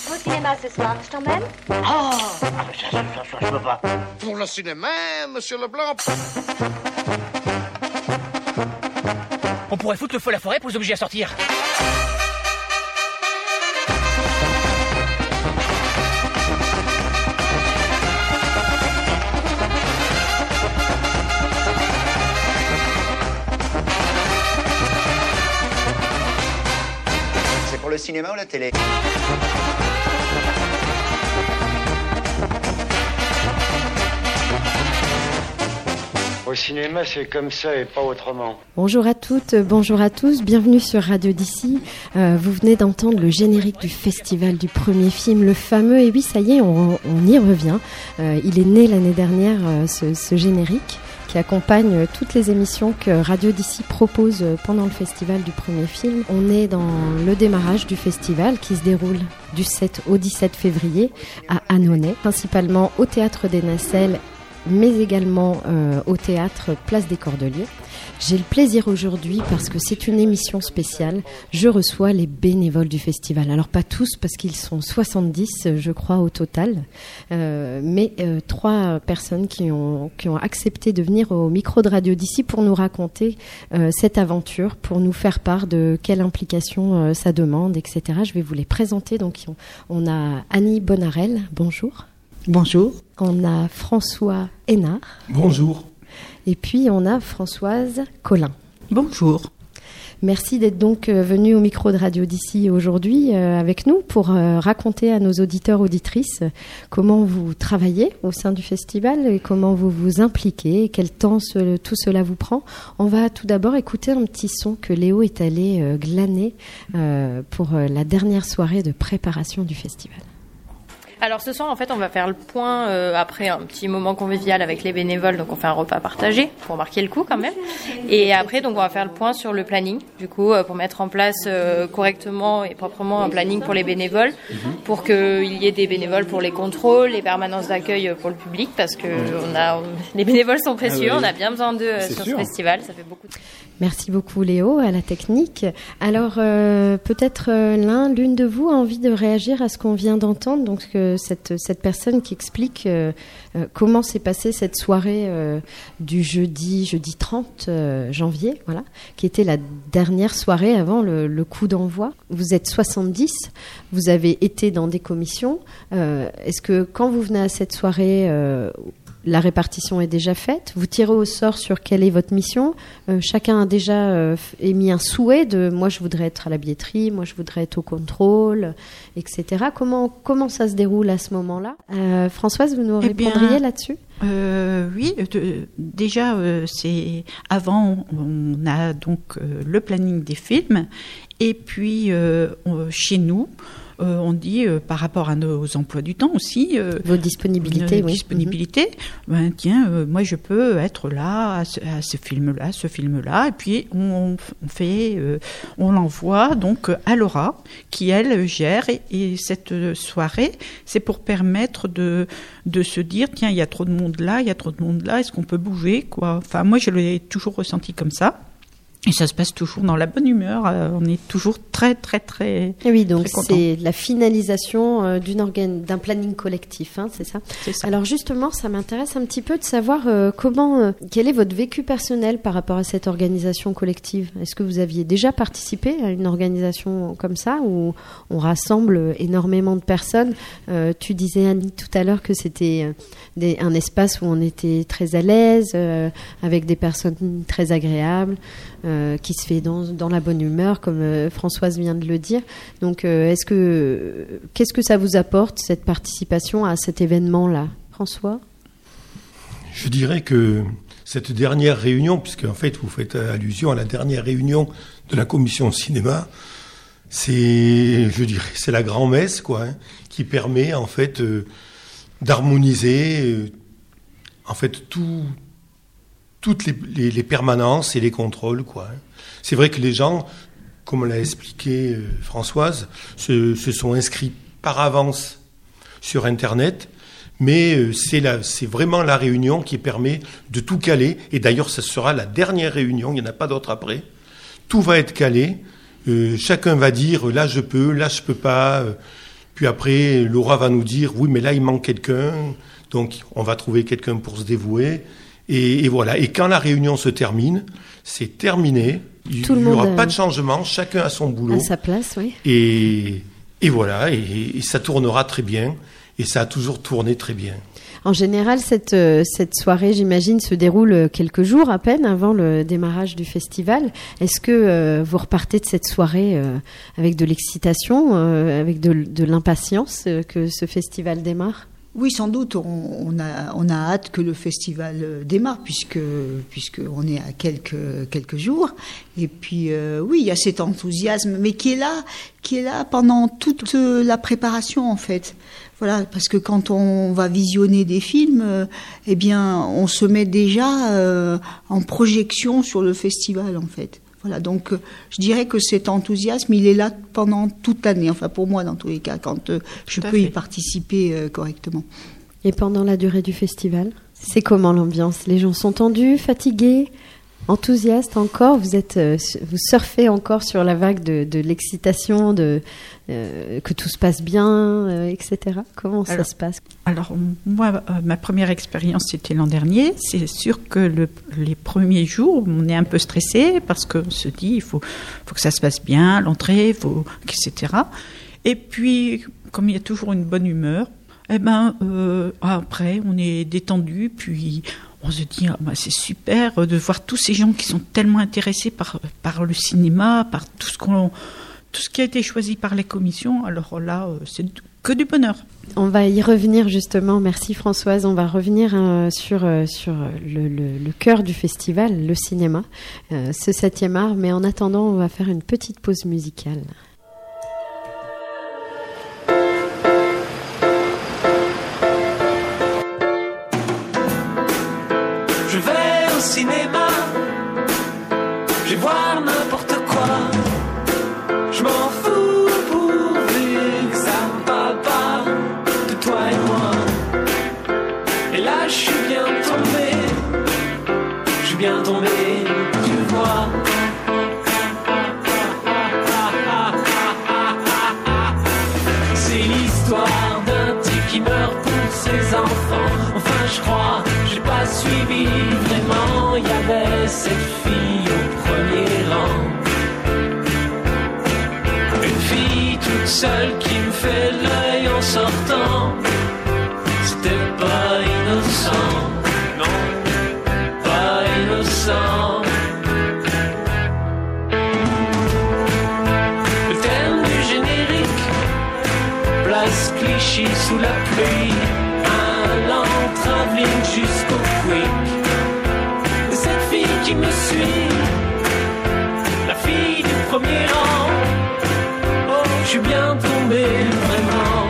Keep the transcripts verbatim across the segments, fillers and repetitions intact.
Au cinéma ce soir, je t'emmène? Oh, ah, ça, ça, ça, ça, je peux pas. Pour le cinéma, monsieur Leblanc. On pourrait foutre le feu à la forêt pour les obliger à sortir. C'est pour le cinéma ou la télé? Au cinéma, c'est comme ça et pas autrement. Bonjour à toutes, bonjour à tous, bienvenue sur Radio d'ici. Euh, vous venez d'entendre le générique du festival du premier film, le fameux, et oui, ça y est, on, on y revient. Euh, il est né l'année dernière, euh, ce, ce générique, qui accompagne toutes les émissions que Radio d'ici propose pendant le festival du premier film. On est dans le démarrage du festival qui se déroule du sept au dix-sept février à Annonay, principalement au Théâtre des Nacelles, mais également euh, au théâtre Place des Cordeliers. J'ai le plaisir aujourd'hui, parce que c'est une émission spéciale, je reçois les bénévoles du festival. Alors pas tous, parce qu'ils sont soixante-dix, je crois, au total, euh, mais euh, trois personnes qui ont, qui ont accepté de venir au micro de Radio d'ici pour nous raconter euh, cette aventure, pour nous faire part de quelle implication euh, ça demande, et cetera. Je vais vous les présenter. Donc on, on a Annie Bonarel, bonjour. Bonjour. On a François Hénard. Bonjour. Et puis on a Françoise Collin. Bonjour. Merci d'être donc venu au micro de Radio d'ici aujourd'hui euh, avec nous pour euh, raconter à nos auditeurs, auditrices comment vous travaillez au sein du festival et comment vous vous impliquez, quel temps ce, tout cela vous prend. On va tout d'abord écouter un petit son que Léo est allé euh, glaner euh, pour euh, la dernière soirée de préparation du festival. Alors ce soir, en fait, on va faire le point euh, après un petit moment convivial avec les bénévoles. Donc on fait un repas partagé pour marquer le coup quand même. Et après, donc on va faire le point sur le planning, du coup, euh, pour mettre en place euh, correctement et proprement un planning pour les bénévoles, pour qu'il y ait des bénévoles pour les contrôles, les permanences d'accueil pour le public, parce que on a, on, les bénévoles sont précieux, ah oui. On a bien besoin d'eux euh, sur sûr. Ce festival. Ça fait beaucoup de... Merci beaucoup Léo, à la technique. Alors euh, peut-être euh, l'un, l'une de vous a envie de réagir à ce qu'on vient d'entendre, donc euh, cette, cette personne qui explique euh, euh, comment s'est passée cette soirée euh, du jeudi, jeudi trente euh, janvier, voilà, qui était la dernière soirée avant le, le coup d'envoi. Vous êtes soixante-dix, vous avez été dans des commissions. Euh, est-ce que quand vous venez à cette soirée, euh, la répartition est déjà faite? Vous tirez au sort sur quelle est votre mission? euh, Chacun a déjà euh, émis un souhait de « moi je voudrais être à la billetterie, moi je voudrais être au contrôle », et cetera. Comment, comment ça se déroule à ce moment-là? euh, Françoise, vous nous eh répondriez bien, là-dessus? euh, Oui, de, déjà euh, c'est avant, on a donc euh, le planning des films, et puis euh, on, chez nous, Euh, on dit euh, par rapport à nos emplois du temps aussi. Euh, Vos disponibilités, oui. Disponibilités. Mm-hmm. Ben, tiens, euh, moi je peux être là à ce, à ce film-là, ce film-là, et puis on, on fait, euh, on l'envoie donc à Laura, qui elle gère. Et, et cette soirée, c'est pour permettre de de se dire, tiens, il y a trop de monde là, il y a trop de monde là, est-ce qu'on peut bouger, quoi. Enfin, moi je l'ai toujours ressenti comme ça. Et ça se passe toujours dans la bonne humeur. Euh, on est toujours très, très, très. Et oui, donc très c'est la finalisation euh, d'une organe, d'un planning collectif, hein, c'est ça. C'est ça. Alors justement, ça m'intéresse un petit peu de savoir euh, comment, euh, quel est votre vécu personnel par rapport à cette organisation collective. Est-ce que vous aviez déjà participé à une organisation comme ça où on rassemble énormément de personnes? euh, Tu disais Annie tout à l'heure que c'était des, un espace où on était très à l'aise, euh, avec des personnes très agréables. Euh, qui se fait dans, dans la bonne humeur, comme euh, Françoise vient de le dire. Donc, euh, est-ce que, euh, qu'est-ce que ça vous apporte, cette participation à cet événement-là, François? Je dirais que cette dernière réunion, puisque en fait vous faites allusion à la dernière réunion de la commission cinéma, c'est, je dirais, c'est la grand-messe, quoi, hein, qui permet en fait euh, d'harmoniser, euh, en fait tout. toutes les, les, les permanences et les contrôles, quoi. C'est vrai que les gens, comme l'a expliqué euh, Françoise, se, se sont inscrits par avance sur Internet, mais euh, c'est, la, c'est vraiment la réunion qui permet de tout caler, et d'ailleurs ça sera la dernière réunion, il n'y en a pas d'autre après. Tout va être calé, euh, chacun va dire là je peux, là je peux pas, euh, Puis après, Laura va nous dire, oui, mais là, il manque quelqu'un, donc on va trouver quelqu'un pour se dévouer. Et, et voilà. Et quand la réunion se termine, c'est terminé. Il n'y aura pas de changement, chacun a son boulot. À sa place, oui. Et, et voilà, et, et ça tournera très bien. Et ça a toujours tourné très bien. En général, cette, euh, cette soirée, j'imagine, se déroule quelques jours à peine avant le démarrage du festival. Est-ce que euh, vous repartez de cette soirée euh, avec de l'excitation, euh, avec de, de l'impatience euh, que ce festival démarre ? Oui, sans doute. On, on, a, on a hâte que le festival démarre, puisque, puisque on est à quelques, quelques jours. Et puis, euh, oui, il y a cet enthousiasme, mais qui est là, qui est là pendant toute la préparation, en fait. Voilà, parce que quand on va visionner des films, euh, eh bien, on se met déjà euh, en projection sur le festival, en fait. Voilà, donc euh, je dirais que cet enthousiasme, il est là pendant toute l'année, enfin pour moi dans tous les cas, quand euh, je peux y participer euh, correctement. Et pendant la durée du festival, c'est comment l'ambiance ? Les gens sont tendus, fatigués, enthousiastes encore ? Vous êtes, euh, vous surfez encore sur la vague de, de l'excitation, de euh, que tout se passe bien, euh, et cetera. Comment alors, ça se passe ? Alors moi, euh, ma première expérience c'était l'an dernier. C'est sûr que le, les premiers jours, on est un peu stressé parce qu'on se dit il faut, faut que ça se passe bien, l'entrée, faut, et cetera. Et puis, comme il y a toujours une bonne humeur, eh ben euh, après on est détendu, puis on se dit ah, bah, c'est super de voir tous ces gens qui sont tellement intéressés par par le cinéma, par tout ce qu'on tout ce qui a été choisi par les commissions. Alors là, euh, c'est que du bonheur. On va y revenir justement. Merci Françoise. On va revenir euh, sur euh, sur le, le, le cœur du festival, le cinéma, euh, ce septième art. Mais en attendant, on va faire une petite pause musicale. Je vais au cinéma, je vais voir n'importe quoi. Je m'en fous pourvu que ça me parle pas de toi et moi. Et là je suis bien tombé, je suis bien tombé, tu vois. C'est l'histoire d'un type qui meurt pour ses enfants. Enfin je crois, j'ai pas suivi vraiment. Il y avait cette fille au premier rang, toute seule qui me fait l'œil en sortant. C'était pas innocent, non, pas innocent. Le thème du générique, place Clichy sous la pluie, un lent travelling jusqu'au quick. Et cette fille qui me suit, la fille du premier rang. Je suis bien tombé, vraiment.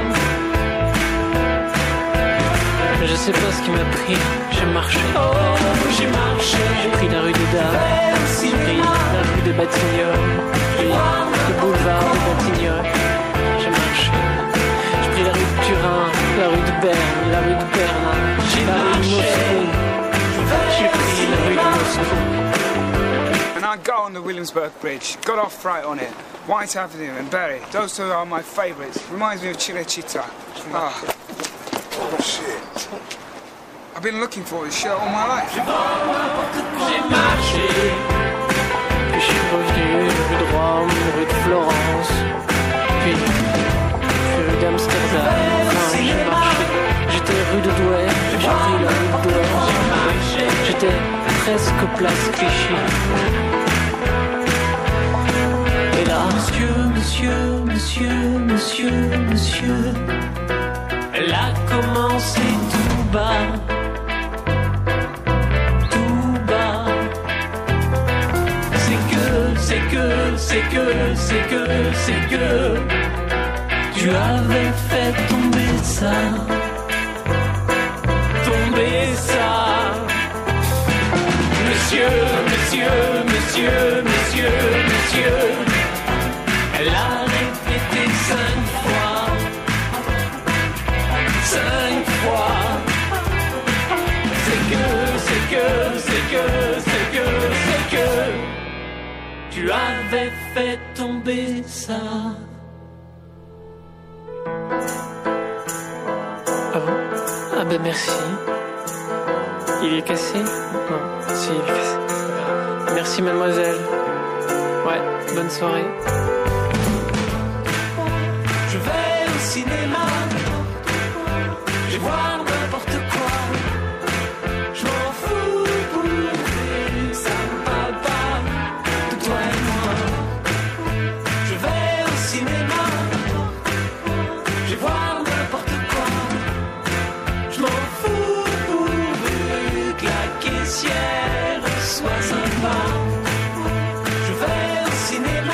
Je sais pas ce qui m'a pris, j'ai marché. Oh, j'ai marché. J'ai pris la rue des Dames, j'ai pris la rue des Batignolles, j'ai pris le boulevard des Batignolles. J'ai marché. J'ai pris la rue de Turin, la rue de Berne, la rue de Berlin, j'ai la rue de Moscou. J'ai pris la rue de Moscou. And I got on the Williamsburg Bridge, got off right on it. White Avenue and Berry, those two are my favourites. Reminds me of Cinecittà. Ah. Oh shit. I've been looking for this shirt all my life. J'ai marché, puis je suis revenu rue de Rome, rue de Florence, puis, puis rue d'Amsterdam. Enfin, j'ai marché, j'étais rue de Douai, j'ai pris la rue de Douai, j'étais presque place Clichy. Et là, monsieur, monsieur, monsieur, monsieur, monsieur, elle a commencé tout bas, tout bas. C'est que, c'est que, c'est que, c'est que, c'est que tu avais fait tomber ça, tomber ça. Monsieur, monsieur, monsieur, monsieur, monsieur. Elle a répété cinq fois, cinq fois. C'est que, c'est que, c'est que, c'est que, c'est que tu avais fait tomber ça. Ben merci. Il est cassé? Non, si, il est cassé. Merci mademoiselle. Ouais, bonne soirée. Je vais au cinéma, je vais voir n'importe quoi. Je m'en fous pour lui, ça me parle pas de toi et moi. Je vais au cinéma, je vais voir n'importe quoi. Je m'en fous pour lui, que la caissière soit sympa. Je vais au cinéma.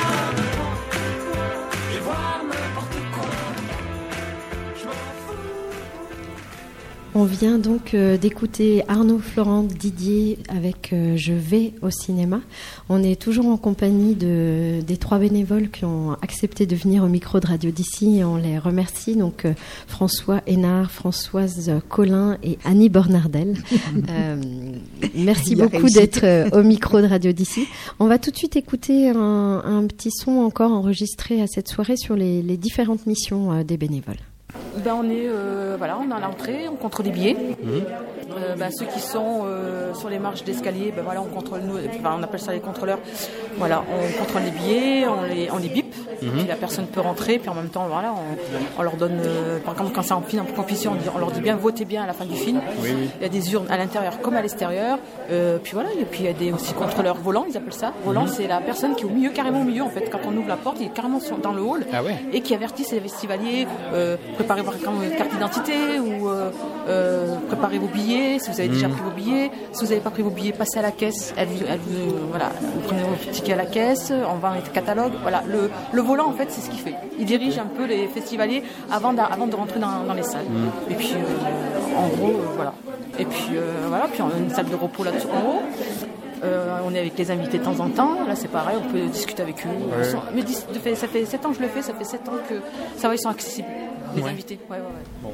On vient donc euh, d'écouter Arnaud Florent Didier avec euh, Je vais au cinéma. On est toujours en compagnie de, des trois bénévoles qui ont accepté de venir au micro de Radio d'ici et on les remercie. Donc euh, François Hénard, Françoise Collin et Annie Bornardel. euh, merci beaucoup réussi. d'être euh, au micro de Radio d'ici. On va tout de suite écouter un, un petit son encore enregistré à cette soirée sur les, les différentes missions euh, des bénévoles. Ben on est euh, voilà, on est à l'entrée, on contrôle les billets. Mmh. Euh, ben ceux qui sont euh, sur les marches d'escalier, ben voilà, on contrôle nous, enfin, on appelle ça les contrôleurs. Voilà, on contrôle les billets, on les on les bip. Mmh. Puis la personne peut rentrer, puis en même temps voilà, on, on leur donne euh, par exemple quand c'est en film en compétition, on, on leur dit bien votez bien à la fin du film. Oui, oui. Il y a des urnes à l'intérieur comme à l'extérieur. Euh, puis voilà, et puis il y a des aussi contrôleurs volants, ils appellent ça. Volant, mmh. c'est la personne qui est au milieu, carrément au milieu en fait. Quand on ouvre la porte, il est carrément dans le hall. Ah ouais. Et qui avertit ses festivaliers, euh, préparez votre carte d'identité ou euh, euh, préparez vos billets si vous avez déjà mmh. pris vos billets. Si vous n'avez pas pris vos billets, passez à la caisse. Elle, elle, elle, voilà, vous prenez vos tickets à la caisse, on vend les catalogues. Voilà, le, le volant en fait c'est ce qu'il fait. Il dirige un peu les festivaliers avant, avant de rentrer dans, dans les salles. Mmh. Et puis euh, en gros euh, voilà. Et puis euh, voilà, puis on a une salle de repos là-dessus en haut. Euh, on est avec les invités de temps en temps. Là, c'est pareil, on peut discuter avec eux. Ouais. Sont, mais ça fait sept ans que je le fais, ça fait sept ans que ça va, ils sont accessibles, les ouais. invités. Ouais, ouais, ouais. Bon,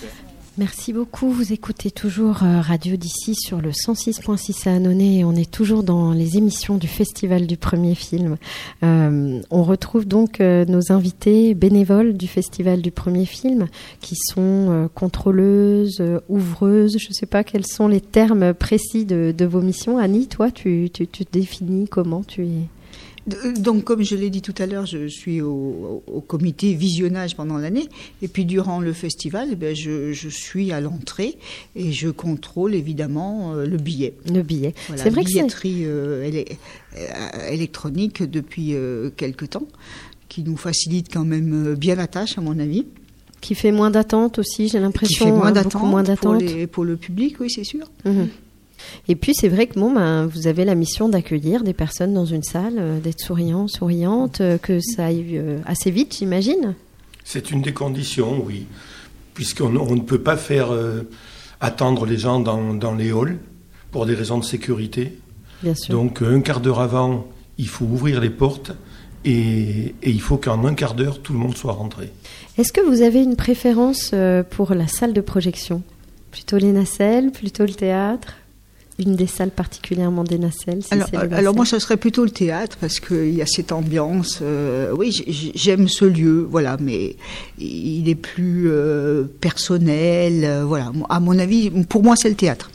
merci beaucoup. Vous écoutez toujours Radio d'ici sur le cent six virgule six à Annonay et on est toujours dans les émissions du Festival du premier film. Euh, on retrouve donc euh, nos invités bénévoles du Festival du premier film qui sont euh, contrôleuses, euh, ouvreuses. Je ne sais pas quels sont les termes précis de, de vos missions. Annie, toi, tu, tu, tu te définis comment tu es ? Donc, comme je l'ai dit tout à l'heure, je suis au, au comité visionnage pendant l'année. Et puis, durant le festival, eh bien, je, je suis à l'entrée et je contrôle évidemment euh, le billet. Le billet. Voilà, c'est vrai billetterie que c'est... euh, éle- euh, électronique depuis euh, quelque temps, qui nous facilite quand même bien la tâche, à mon avis. Qui fait moins d'attente aussi, j'ai l'impression. Qui fait moins hein, d'attente, beaucoup moins d'attente. Pour, les, pour le public, oui, c'est sûr. Mmh. Et puis c'est vrai que bon, ben, vous avez la mission d'accueillir des personnes dans une salle, euh, d'être souriant, souriante, euh, que ça aille euh, assez vite, j'imagine. C'est une des conditions, oui, puisqu'on on ne peut pas faire euh, attendre les gens dans, dans les halls pour des raisons de sécurité. Bien sûr. Donc un quart d'heure avant, il faut ouvrir les portes et, et il faut qu'en un quart d'heure, tout le monde soit rentré. Est-ce que vous avez une préférence euh, pour la salle de projection ? Plutôt les nacelles, plutôt le théâtre ? Une des salles particulièrement des nacelles, si alors, c'est les nacelles. Alors moi, ça serait plutôt le théâtre, parce qu'il y a cette ambiance. Euh, oui, j'aime ce lieu, voilà, mais il est plus euh, personnel. Euh, voilà, à mon avis, pour moi, c'est le théâtre.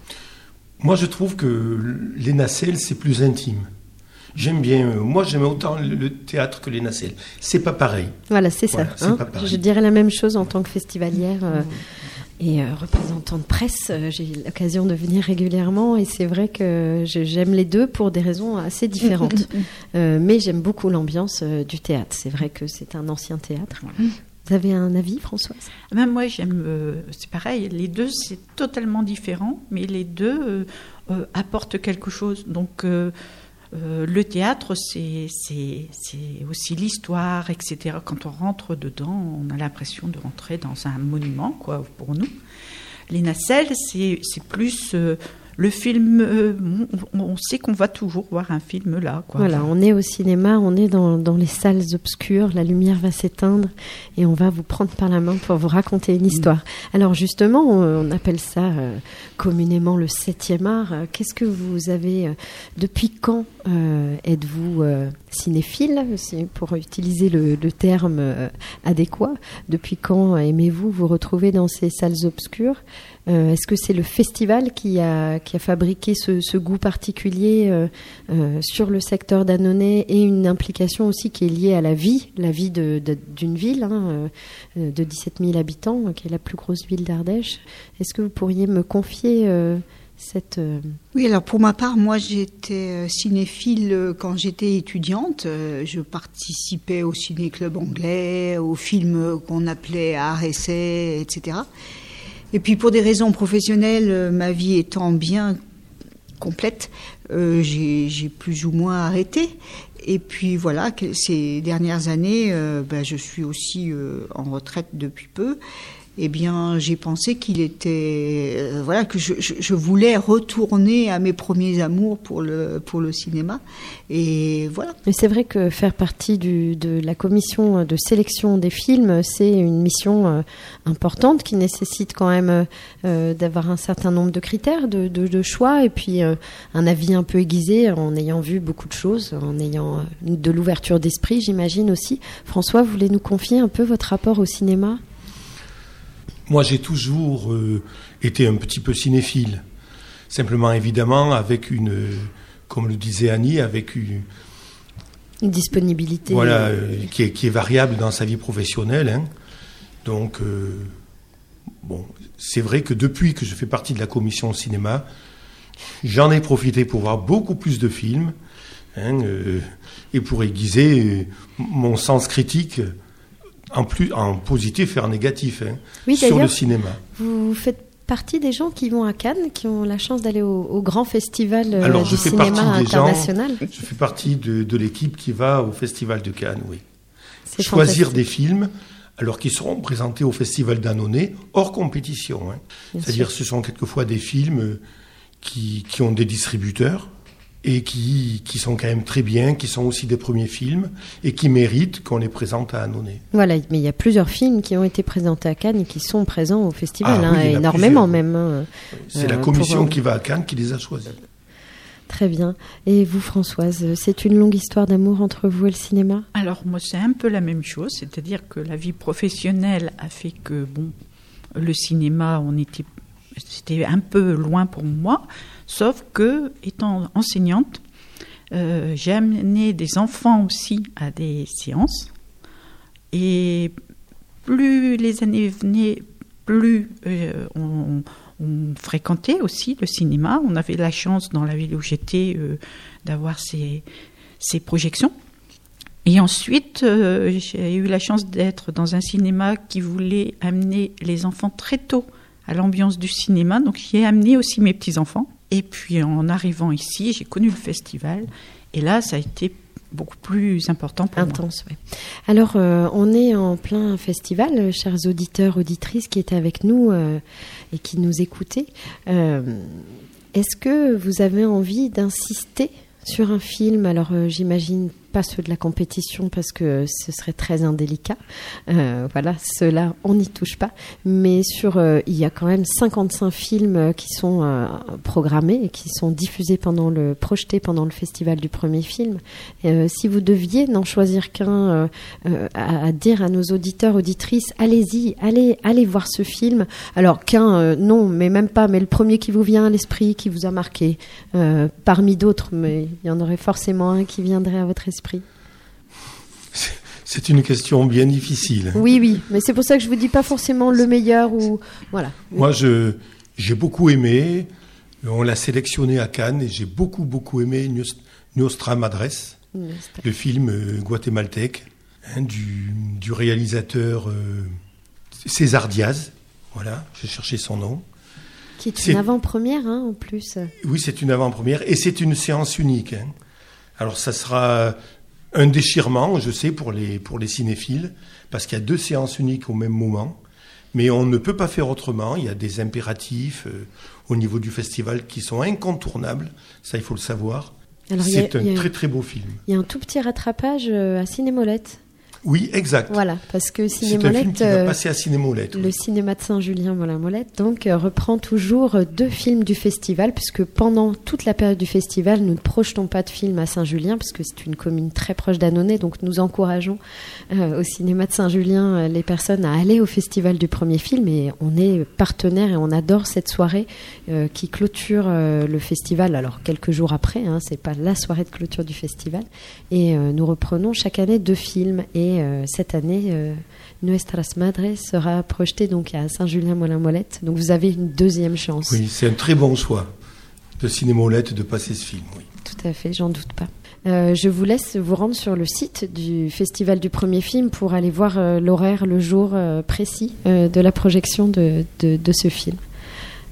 Moi, je trouve que les nacelles, c'est plus intime. J'aime bien, euh, moi j'aime autant le, le théâtre que les nacelles. C'est pas pareil. Voilà, c'est voilà, ça. C'est hein pas pareil. Je dirais la même chose en tant que festivalière. Euh, Et euh, représentant de presse, euh, j'ai eu l'occasion de venir régulièrement et c'est vrai que je, j'aime les deux pour des raisons assez différentes. euh, mais j'aime beaucoup l'ambiance euh, du théâtre. C'est vrai que c'est un ancien théâtre. Vous avez un avis, Françoise ? Même moi, j'aime. Euh, c'est pareil. Les deux, c'est totalement différent, mais les deux euh, euh, apportent quelque chose. Donc. Euh, Euh, le théâtre, c'est, c'est, c'est aussi l'histoire, et cetera. Quand on rentre dedans, on a l'impression de rentrer dans un monument, quoi, pour nous. Les nacelles, c'est, c'est plus euh, le film. Euh, on, on sait qu'on va toujours voir un film là, quoi. Voilà, on est au cinéma, on est dans, dans les salles obscures, la lumière va s'éteindre et on va vous prendre par la main pour vous raconter une histoire. Mmh. Alors justement, on, on appelle ça euh, communément le septième art. Qu'est-ce que vous avez, euh, depuis quand euh, êtes-vous euh, cinéphile, pour utiliser le, le terme euh, adéquat. Depuis quand aimez-vous vous retrouver dans ces salles obscures ? euh, Est-ce que c'est le festival qui a, qui a fabriqué ce, ce goût particulier euh, euh, sur le secteur d'Annonay et une implication aussi qui est liée à la vie, la vie de, de, d'une ville hein, euh, de dix-sept mille habitants, qui est la plus grosse ville d'Ardèche ? Est-ce que vous pourriez me confier euh, cette... Euh... Oui, alors pour ma part, moi j'étais cinéphile quand j'étais étudiante. Je participais au ciné-club anglais, aux films qu'on appelait art essai, et cetera. Et puis pour des raisons professionnelles, ma vie étant bien complète, euh, j'ai, j'ai plus ou moins arrêté. Et puis voilà, ces dernières années, euh, ben, je suis aussi euh, en retraite depuis peu. Eh bien, j'ai pensé qu'il était, euh, voilà, que je, je, je voulais retourner à mes premiers amours pour le pour le cinéma, et voilà. Mais c'est vrai que faire partie du, de la commission de sélection des films, c'est une mission euh, importante qui nécessite quand même euh, d'avoir un certain nombre de critères, de, de, de choix, et puis euh, un avis un peu aiguisé en ayant vu beaucoup de choses, en ayant euh, de l'ouverture d'esprit, j'imagine aussi. François, vous voulez nous confier un peu votre rapport au cinéma ? Moi, j'ai toujours euh, été un petit peu cinéphile. Simplement, évidemment, avec une, euh, comme le disait Annie, avec une, une disponibilité. Voilà, euh, qui, est, qui est variable dans sa vie professionnelle. Hein. Donc, euh, bon, c'est vrai que depuis que je fais partie de la commission cinéma, j'en ai profité pour voir beaucoup plus de films hein, euh, et pour aiguiser euh, mon sens critique. En plus, en positif et en négatif, hein, oui, sur le cinéma. Vous faites partie des gens qui vont à Cannes, qui ont la chance d'aller au, au grand festival Alors, du cinéma international. Gens, je fais partie de, de l'équipe qui va au festival de Cannes, oui. C'est Choisir fantastique. des films, alors qu'ils seront présentés au festival d'Annonay, hors compétition. Hein. C'est-à-dire, sûr. Ce sont quelquefois des films qui, qui ont des distributeurs, et qui, qui sont quand même très bien, qui sont aussi des premiers films, et qui méritent qu'on les présente à Annonay. Voilà, mais il y a plusieurs films qui ont été présentés à Cannes et qui sont présents au festival, ah, hein, oui, énormément même. Hein, C'est euh, la commission pour... qui va à Cannes qui les a choisis. Très bien. Et vous, Françoise, c'est une longue histoire d'amour entre vous et le cinéma ? Alors, moi, c'est un peu la même chose, c'est-à-dire que la vie professionnelle a fait que, bon, le cinéma, on était, c'était un peu loin pour moi. Sauf que, étant enseignante, euh, j'ai amené des enfants aussi à des séances. Et plus les années venaient, plus euh, on, on fréquentait aussi le cinéma. On avait la chance, dans la ville où j'étais, euh, d'avoir ces, ces projections. Et ensuite, euh, j'ai eu la chance d'être dans un cinéma qui voulait amener les enfants très tôt à l'ambiance du cinéma. Donc, j'y ai amené aussi mes petits-enfants. Et puis, en arrivant ici, j'ai connu le festival. Et là, ça a été beaucoup plus important pour Intense, moi. Oui. Alors, euh, on est en plein festival, chers auditeurs, auditrices qui étaient avec nous euh, et qui nous écoutaient. Euh, est-ce que vous avez envie d'insister sur un film ? Alors, euh, j'imagine pas ceux de la compétition parce que ce serait très indélicat. Euh, voilà, ceux-là, on n'y touche pas. Mais sur, euh, il y a quand même cinquante-cinq films qui sont euh, programmés et qui sont diffusés pendant le, projetés pendant le festival du premier film. Euh, si vous deviez n'en choisir qu'un, euh, euh, à, à dire à nos auditeurs, auditrices, allez-y, allez, allez voir ce film. Alors qu'un, euh, non, mais même pas, mais le premier qui vous vient à l'esprit, qui vous a marqué, euh, parmi d'autres, mais il y en aurait forcément un qui viendrait à votre esprit. C'est une question bien difficile. Oui, oui, mais c'est pour ça que je vous dis pas forcément le meilleur ou voilà. Moi, je j'ai beaucoup aimé. On l'a sélectionné à Cannes et j'ai beaucoup beaucoup aimé Nostra Madres, Nostra. Le film euh, guatémaltèque hein, du du réalisateur euh, César Diaz. Voilà, j'ai cherché son nom. Qui est une c'est... avant-première, hein, en plus. Oui, c'est une avant-première et c'est une séance unique. Hein. Alors, ça sera un déchirement, je sais, pour les, pour les cinéphiles, parce qu'il y a deux séances uniques au même moment. Mais on ne peut pas faire autrement. Il y a des impératifs euh, au niveau du festival qui sont incontournables. Ça, il faut le savoir. Alors, c'est a, un très, très beau film. Il y a un tout petit rattrapage euh, à Cinémolette. Oui, exact. Voilà, parce que C'est un film Cinémolette, qui va euh, passer à Cinémolette. le cinéma de Saint-Julien-Molin-Molette, donc euh, reprend toujours euh, deux films du festival, puisque pendant toute la période du festival, nous ne projetons pas de films à Saint-Julien, parce que c'est une commune très proche d'Annonay, donc nous encourageons euh, au cinéma de Saint-Julien euh, les personnes à aller au festival du premier film, et on est partenaire et on adore cette soirée euh, qui clôture euh, le festival. Alors quelques jours après, hein, c'est pas la soirée de clôture du festival, et euh, nous reprenons chaque année deux films. Et euh, cette année, euh, Nuestras Madres sera projeté donc à Saint-Julien-Molin-Molette. Donc vous avez une deuxième chance. Oui, c'est un très bon choix de Cinémolette de passer ce film. Oui. Tout à fait, j'en doute pas. Euh, je vous laisse vous rendre sur le site du Festival du Premier Film pour aller voir euh, l'horaire, le jour euh, précis euh, de la projection de, de, de ce film. Françoise ?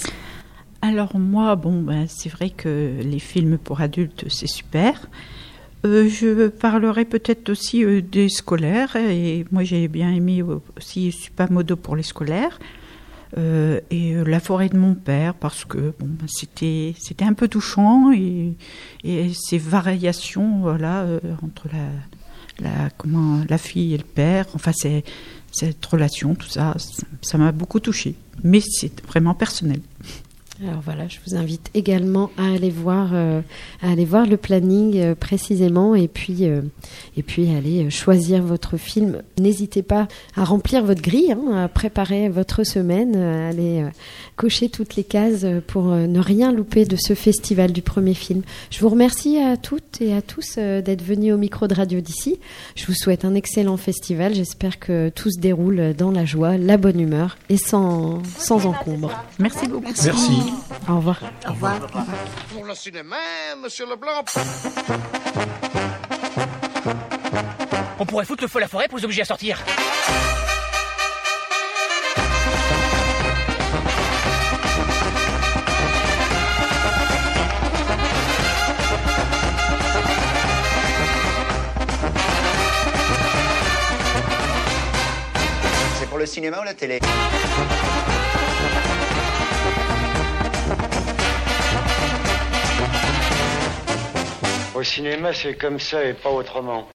Alors moi, bon, ben, c'est vrai que les films pour adultes, c'est super. Euh, je parlerai peut-être aussi euh, des scolaires, et moi j'ai bien aimé aussi Supamodo pour les scolaires, euh, et euh, La forêt de mon père, parce que bon, ben, c'était, c'était un peu touchant, et, et ces variations voilà, euh, entre la, la, comment, la fille et le père, enfin c'est, cette relation, tout ça, ça, ça m'a beaucoup touchée, mais c'est vraiment personnel. Alors voilà, je vous invite également à aller voir, euh, à aller voir le planning euh, précisément, et puis, euh, et puis aller euh, choisir votre film. N'hésitez pas à remplir votre grille, hein, à préparer votre semaine, à aller euh, cocher toutes les cases pour euh, ne rien louper de ce festival du premier film. Je vous remercie à toutes et à tous euh, d'être venus au micro de Radio d'ici. Je vous souhaite un excellent festival. J'espère que tout se déroule dans la joie, la bonne humeur et sans, sans encombre. Merci beaucoup. Merci. Merci. Au revoir. Au revoir. Pour le cinéma, monsieur Leblanc. On pourrait foutre le feu à la forêt pour les obliger à sortir. C'est pour le cinéma ou la télé ? Au cinéma, c'est comme ça et pas autrement.